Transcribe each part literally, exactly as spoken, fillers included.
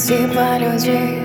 типа людей.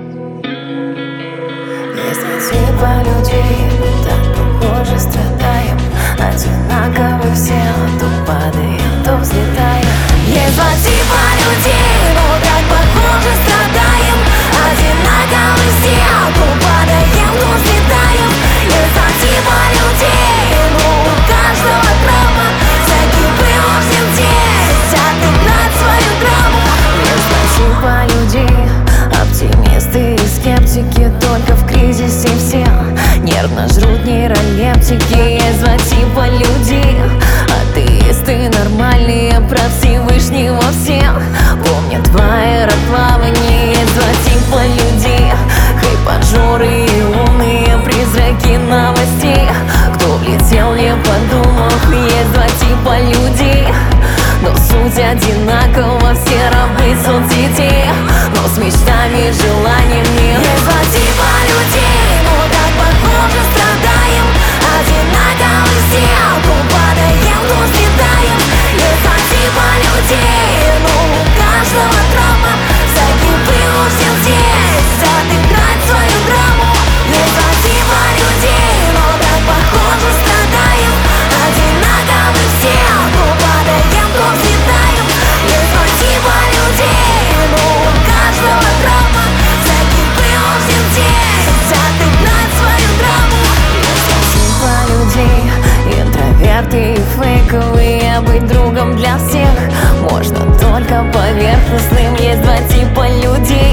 Есть два типа людей, так похоже страдаем. Одинаковы все, то падаем, то взлетаем. Есть два типа людей, но так похоже страдаем. Одинаковы все, то падаем, то взлетаем. Есть два типа людей, но у каждого травма. Всякий вынужден здесь отыграть свою драму. Есть два типа людей, оптимисты и скептики, только в кризисе все нервно жрут нейролептики. Есть два типа людей, атеисты нормальные, про Всевышнего все помнят в аэроплавании. Есть два типа людей, хайпажоры и умные призраки новостей, кто влетел не подумав. Есть два типа людей, но суть одинакова, все рабы соцсетей, но с мечтами, желаниями. Есть два типа людей, но так похоже страдаем. Одинаковы все, то падаем, то взлетаем. Есть два типа людей, но у каждого травма. Всякий вынужден здесь отыграть свою драму. Есть два типа людей, но так похоже страдаем. Одинаковы все, то падаем, то взлетаем. Есть два типа людей, но у каждого травма. Всякий вынужден здесь отыграть свою драму. Есть два типа людей, интроверты и фейковые. Быть другом для всех можно только поверхностным. Есть два типа людей,